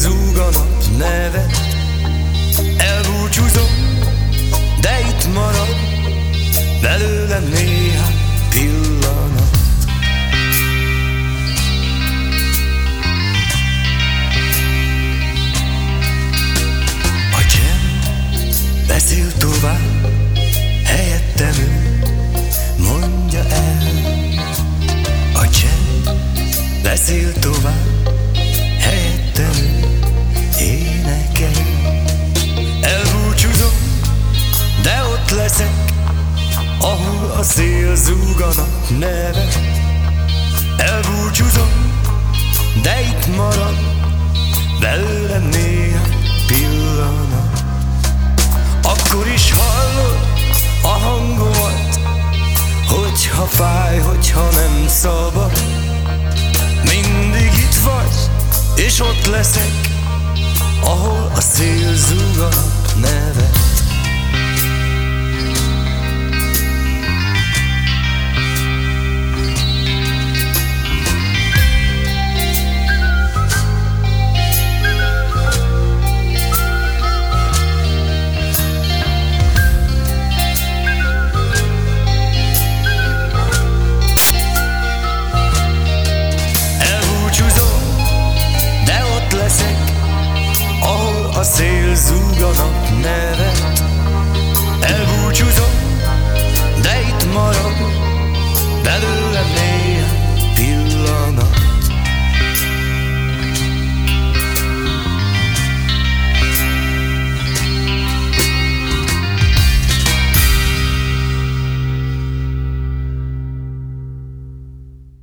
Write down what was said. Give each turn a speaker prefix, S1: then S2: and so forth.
S1: zúg a nap neve. Elbúcsúzom, de itt marad belőlem néhány pillanat. A csend beszél tovább, helyettem ő mondja el. A csend beszél tovább, helyettem ő énekel. Elbúcsúzom, de ott leszek, ahol a szél zúg a nap neve. Elbúcsúzom, de itt marad belőlem néhány pillanat. Akkor is hallod a hangomat, hogyha fáj, hogyha nem szabad. Mindig itt vagy, és ott leszek, ahol a szél zúg a nap neve.